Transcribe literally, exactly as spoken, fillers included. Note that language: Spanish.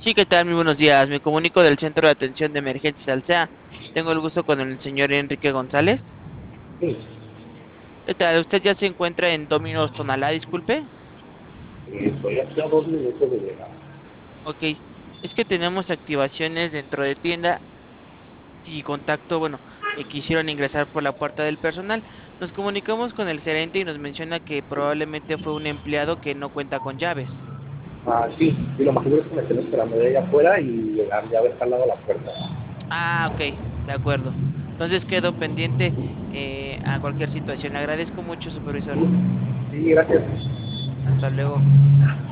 Sí, ¿qué tal? Muy buenos días. Me comunico del Centro de Atención de Emergencias Alsea. Tengo el gusto con el señor Enrique González. Sí, ¿Qué tal? ¿Usted ya se encuentra en Domino's Tonalá, disculpe? eh, estoy aquí a dos minutos de llegar. Ok, es que tenemos activaciones dentro de tienda y contacto, bueno, eh, quisieron ingresar por la puerta del personal. Nos comunicamos con el gerente y nos menciona que probablemente fue un empleado que no cuenta con llaves. Ah, sí, y lo más seguro es que me estén esperando de allá afuera y llegar ya a ver al lado de la puerta. Ah, ok, de acuerdo. Entonces quedo pendiente eh, a cualquier situación. Le agradezco mucho, supervisor. Sí, gracias. Hasta luego.